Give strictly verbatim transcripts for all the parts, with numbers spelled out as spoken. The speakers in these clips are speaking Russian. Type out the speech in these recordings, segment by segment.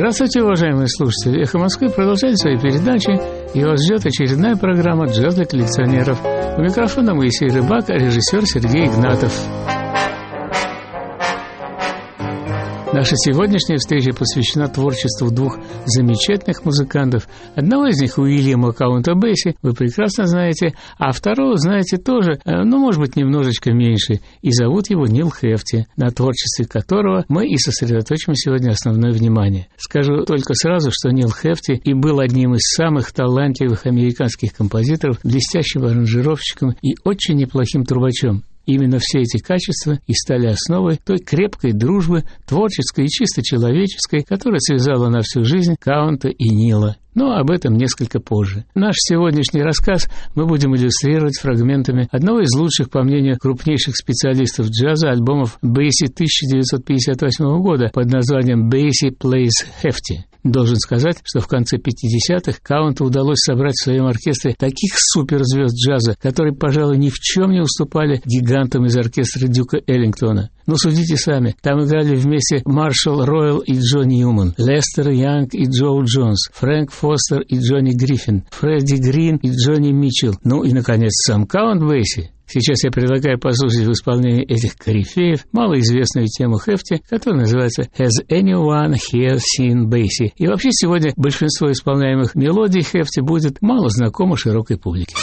Здравствуйте, уважаемые слушатели. «Эхо Москвы» продолжает свои передачи, и вас ждет очередная программа «Джаз для коллекционеров». У микрофона Моисей Рыбак, а режиссер Сергей Игнатов. Наша сегодняшняя встреча посвящена творчеству двух замечательных музыкантов. Одного из них, Уильяма Каунта Бейси, вы прекрасно знаете, а второго знаете тоже, ну, может быть, немножечко меньше, и зовут его Нил Хефти, на творчестве которого мы и сосредоточим сегодня основное внимание. Скажу только сразу, что Нил Хефти и был одним из самых талантливых американских композиторов, блестящим аранжировщиком и очень неплохим трубачом. Именно все эти качества и стали основой той крепкой дружбы, творческой и чисто человеческой, которая связала на всю жизнь Каунта и Нила. Но об этом несколько позже. Наш сегодняшний рассказ мы будем иллюстрировать фрагментами одного из лучших, по мнению крупнейших специалистов джаза, альбомов Бейси тысяча девятьсот пятьдесят восьмого года под названием «Бейси Plays Hefty». Должен сказать, что в конце пятидесятых Каунту удалось собрать в своем оркестре таких суперзвезд джаза, которые, пожалуй, ни в чем не уступали гигантам из оркестра Дюка Эллингтона. Ну, судите сами, там играли вместе Маршалл Ройл и Джо Ньюман, Лестер Янг и Джо Джонс, Фрэнк Фостер и Джонни Гриффин, Фредди Грин и Джонни Митчелл, ну и, наконец, сам Каунт Бейси. Сейчас я предлагаю послушать в исполнении этих корифеев малоизвестную тему Хефти, которая называется «Has anyone here seen Basie?». И вообще сегодня большинство исполняемых мелодий Хефти будет мало знакомо широкой публике.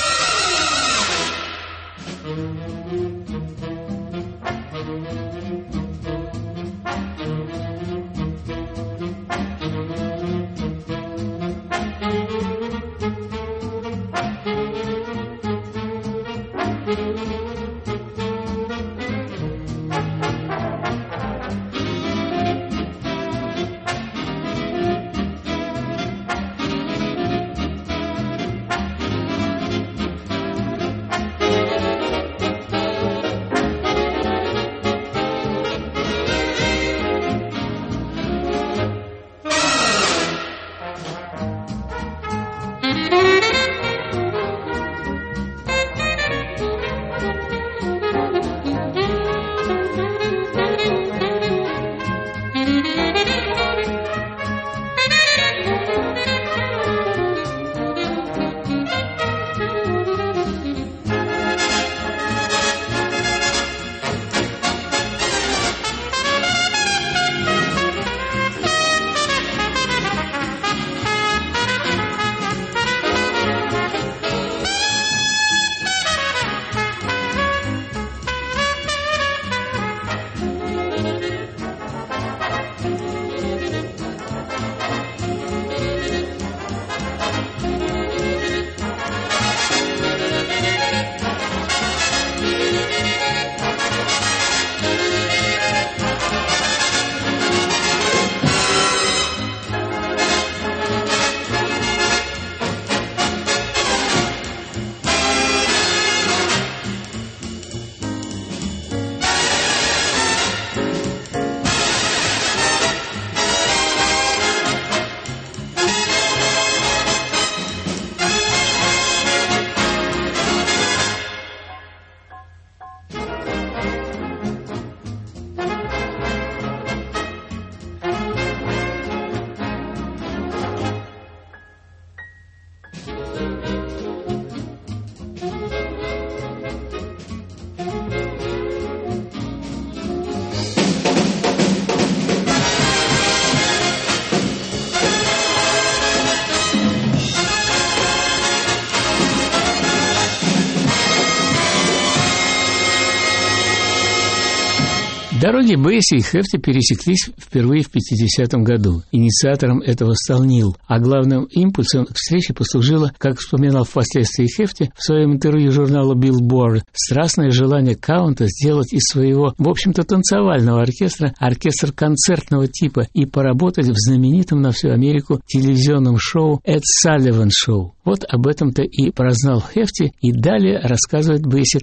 Дороги Бейси и Хефти пересеклись впервые в пятидесятом году. Инициатором этого стал Нил, а главным импульсом к встрече послужило, как вспоминал впоследствии Хефти в своем интервью журналу Billboard, страстное желание Каунта сделать из своего, в общем-то, танцевального оркестра оркестр концертного типа и поработать в знаменитом на всю Америку телевизионном шоу «Эд Салливан Шоу». Вот об этом-то и прознал Хефти, и далее рассказывает Бейси так.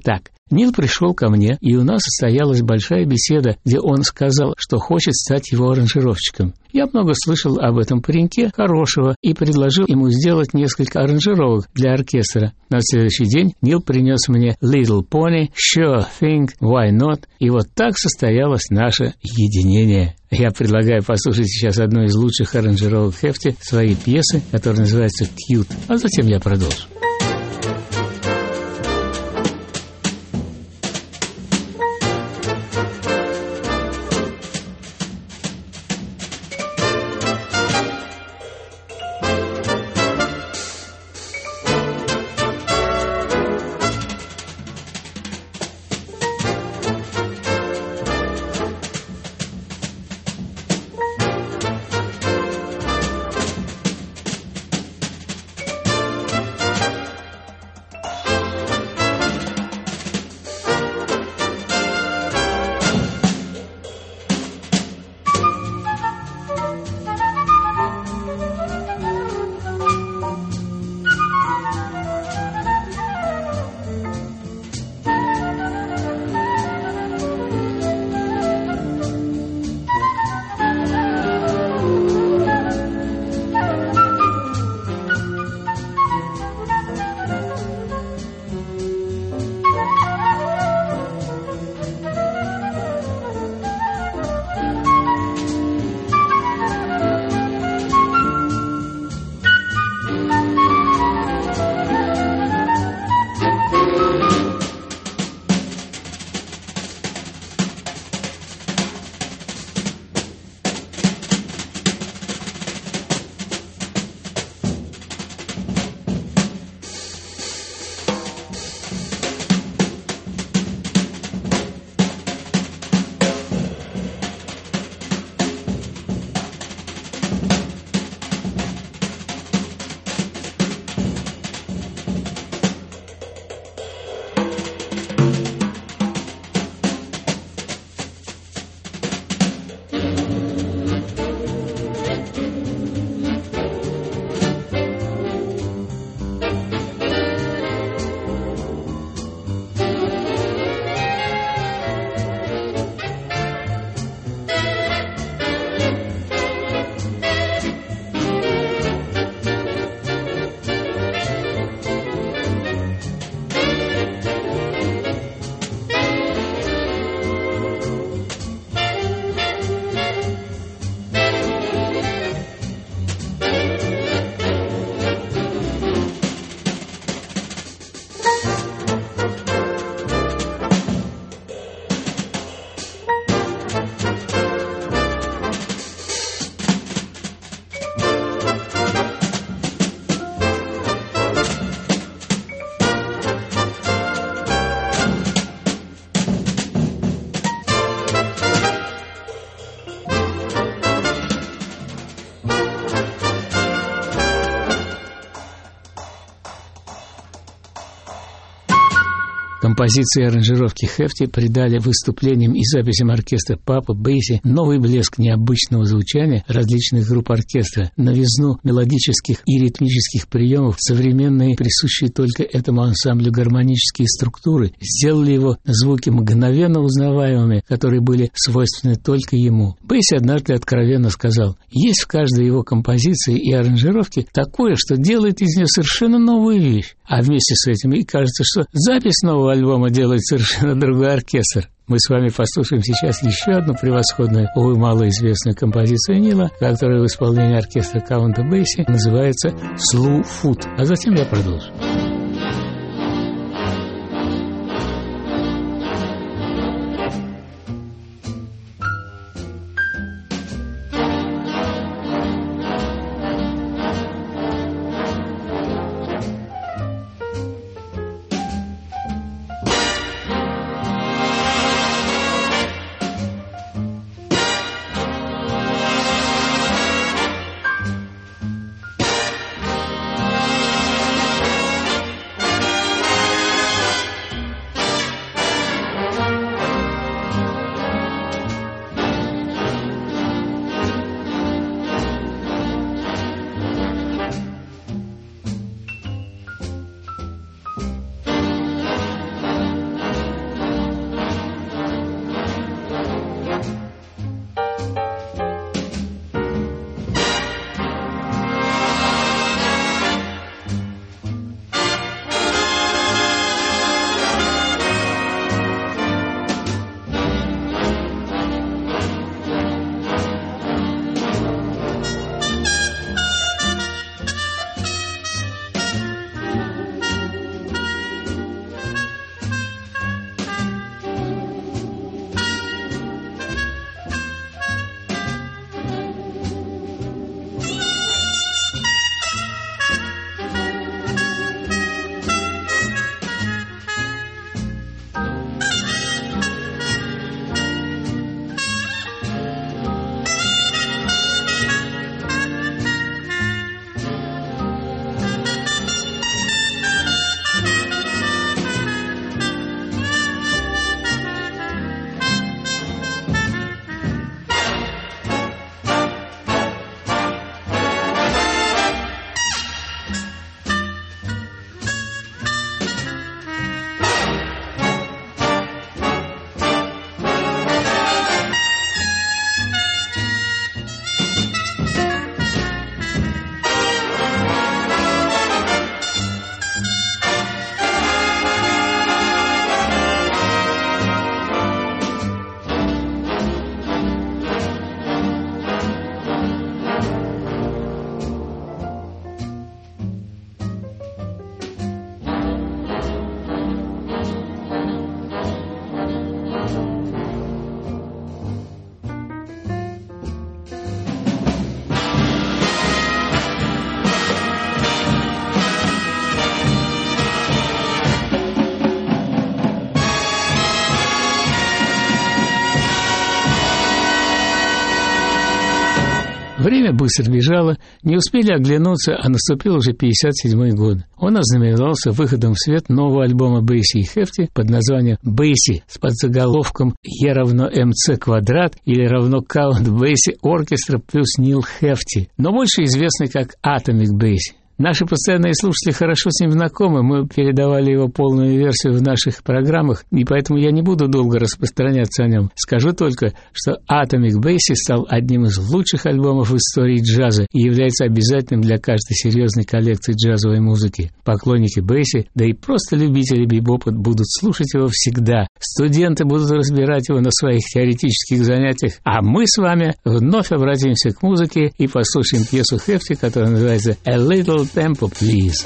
Нил пришел ко мне, и у нас состоялась большая беседа, где он сказал, что хочет стать его аранжировщиком. Я много слышал об этом пареньке, хорошего, и предложил ему сделать несколько аранжировок для оркестра. На следующий день Нил принес мне Little Pony, Sure Thing, Why Not, и вот так состоялось наше единение. Я предлагаю послушать сейчас одну из лучших аранжировок Хефти своей пьесы, которая называется «Cute», а затем я продолжу. Композиции и аранжировки Хефти придали выступлениям и записям оркестра Папа Бейси новый блеск необычного звучания различных групп оркестра, новизну мелодических и ритмических приемов, современные, присущие только этому ансамблю гармонические структуры, сделали его звуки мгновенно узнаваемыми, которые были свойственны только ему. Бейси однажды откровенно сказал: «Есть в каждой его композиции и аранжировке такое, что делает из нее совершенно новую вещь». А вместе с этим и кажется, что запись нового альбома делает совершенно другой оркестр. Мы с вами послушаем сейчас еще одну превосходную, увы, малоизвестную композицию Нила, которая в исполнении оркестра Каунта Бейси называется «Slow Foot». А затем я продолжу. Время быстро бежало, не успели оглянуться, а наступил уже пятьдесят седьмой год. Он ознаменовался выходом в свет нового альбома Бейси и Хефти под названием «Бейси» с подзаголовком «Е равно МЦ квадрат» или равно «Count Basie Orchestra плюс Нил Хефти», но больше известный как «Atomic Basie». Наши постоянные слушатели хорошо с ним знакомы, мы передавали его полную версию в наших программах, и поэтому я не буду долго распространяться о нем. Скажу только, что Atomic Basie стал одним из лучших альбомов в истории джаза и является обязательным для каждой серьезной коллекции джазовой музыки. Поклонники Бейси, да и просто любители бибопа будут слушать его всегда. Студенты будут разбирать его на своих теоретических занятиях, а мы с вами вновь обратимся к музыке и послушаем пьесу Хефти, которая называется «A Little Tempo, Please».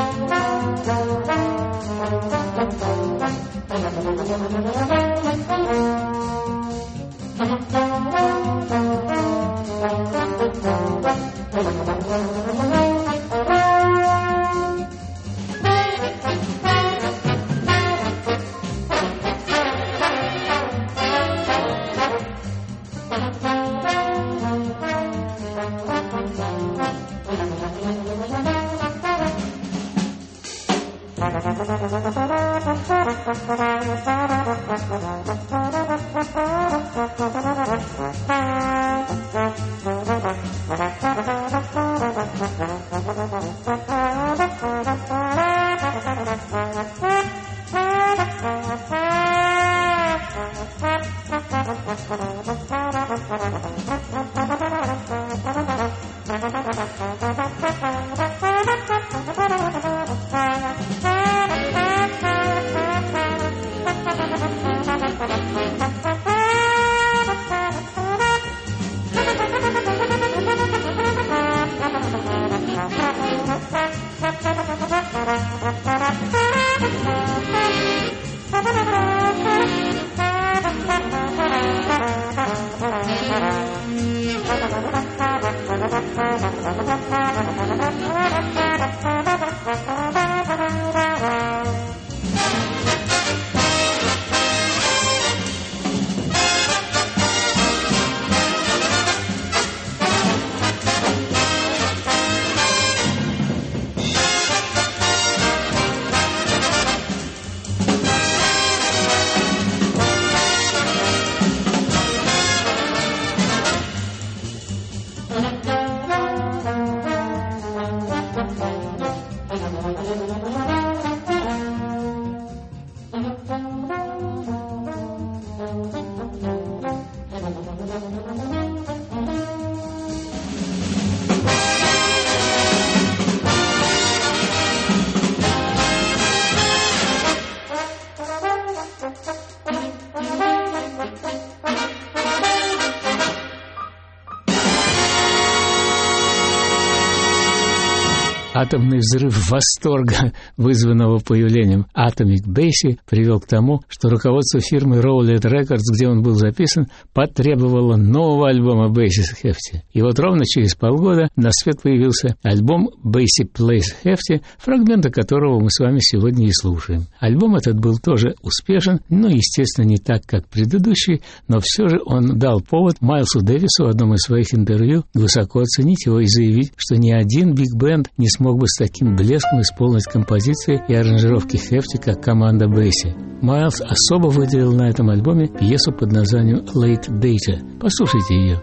Атомный взрыв восторга, вызванного появлением Atomic Basie, привел к тому, что руководство фирмы Rowlett Records, где он был записан, потребовало нового альбома Basie с Hefti. И вот ровно через полгода на свет появился альбом Basie Plays Hefti, фрагменты которого мы с вами сегодня и слушаем. Альбом этот был тоже успешен, но, естественно, не так, как предыдущий, но все же он дал повод Майлсу Дэвису в одном из своих интервью высоко оценить его и заявить, что ни один биг-бенд не смог бы с таким блеском исполнить композиции и аранжировки Хефти, как команда Бейси. Майлз особо выделил на этом альбоме пьесу под названием «Late Data». Послушайте ее.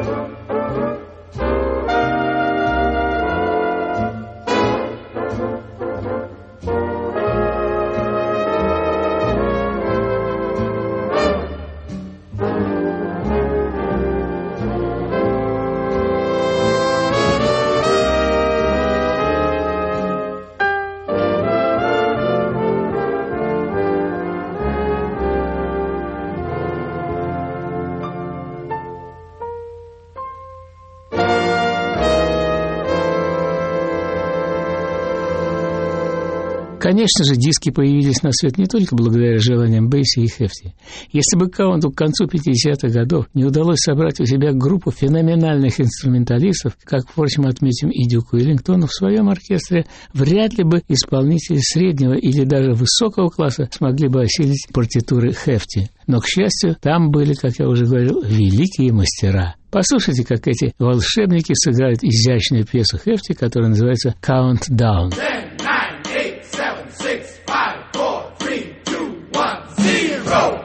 Конечно же, диски появились на свет не только благодаря желаниям Бейси и Хефти. Если бы Каунту к концу пятидесятых годов не удалось собрать у себя группу феноменальных инструменталистов, как, впрочем, отметим и Дюку Эллингтону в своем оркестре, вряд ли бы исполнители среднего или даже высокого класса смогли бы осилить партитуры Хефти. Но, к счастью, там были, как я уже говорил, великие мастера. Послушайте, как эти волшебники сыграют изящную пьесу Хефти, которая называется «Countdown». Six, five, four, three, two, one, zero.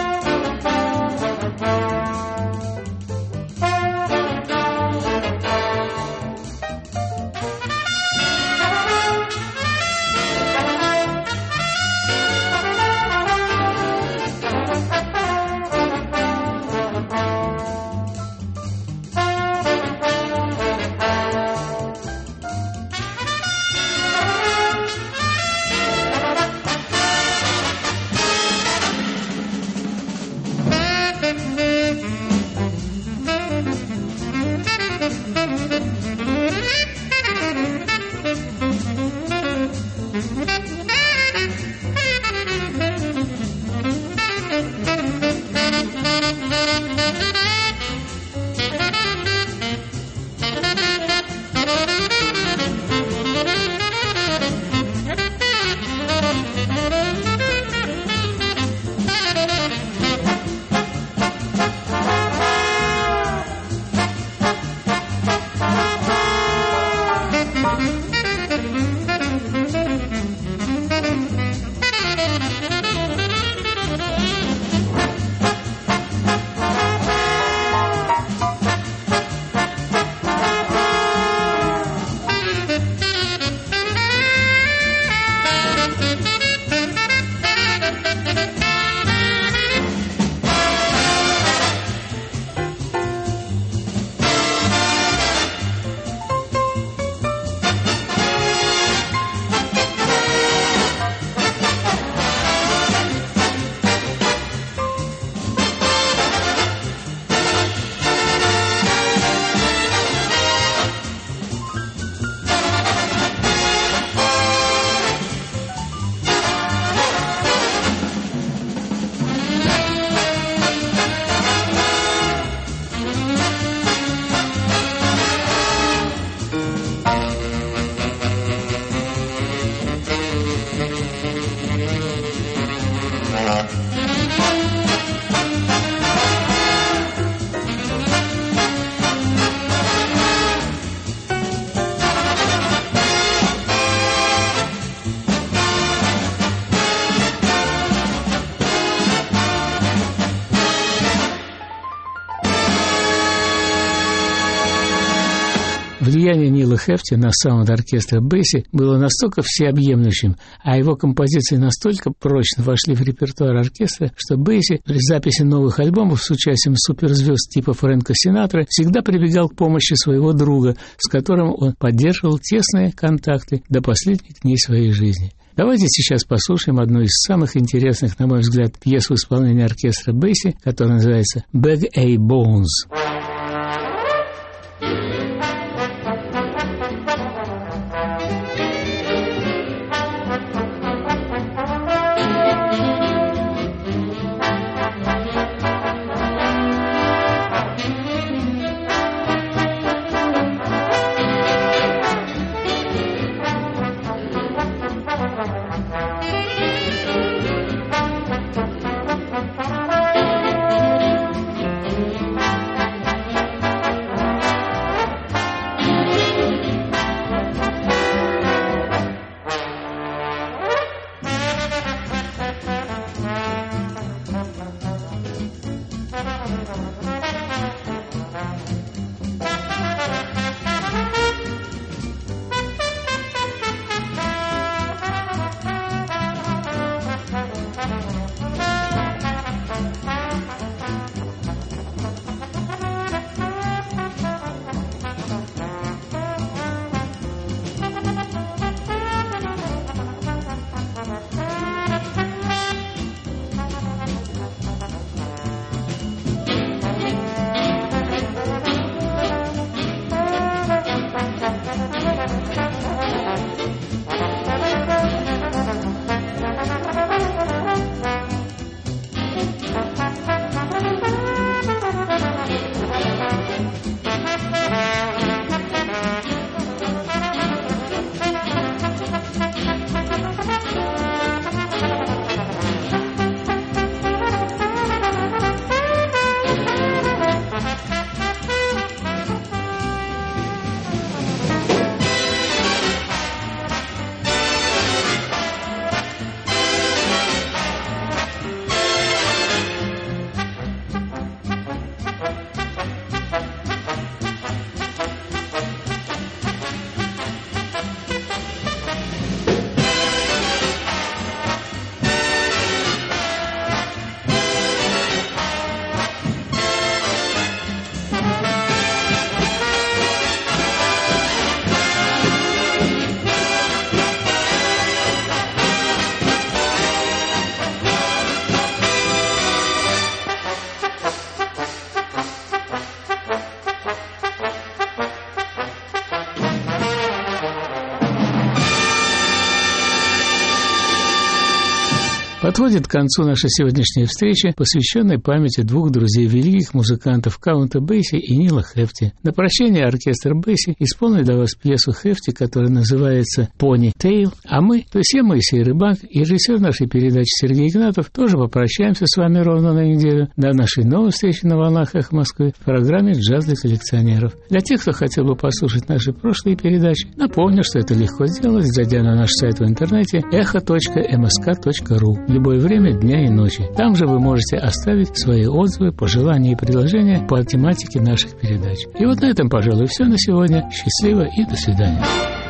Влияние Нила Хефти на саунд оркестра Бейси было настолько всеобъемлющим, а его композиции настолько прочно вошли в репертуар оркестра, что Бейси при записи новых альбомов с участием суперзвезд типа Фрэнка Синатры всегда прибегал к помощи своего друга, с которым он поддерживал тесные контакты до последних дней своей жизни. Давайте сейчас послушаем одну из самых интересных, на мой взгляд, пьес в исполнении оркестра Бейси, которая называется «Bag A Bones». Подходит к концу наша сегодняшняя встреча, посвященная памяти двух друзей великих музыкантов Каунта Бэсси и Нила Хэфти. На прощание оркестр Бэсси исполнит для вас пьесу Хэфти, которая называется «Пони Тейл», а мы, то есть я, Моисей Рыбак, и режиссер нашей передачи Сергей Игнатов, тоже попрощаемся с вами ровно на неделю. До нашей новой встречи на волнах «Эхо Москвы» в программе «Джаз для коллекционеров». Для тех, кто хотел бы послушать наши прошлые передачи, напомню, что это легко сделать, зайдя на наш сайт в интернете эхо точка эм эс ка точка ру в любое время дня и ночи. Там же вы можете оставить свои отзывы, пожелания и предложения по тематике наших передач. И вот на этом, пожалуй, все на сегодня. Счастливо и до свидания.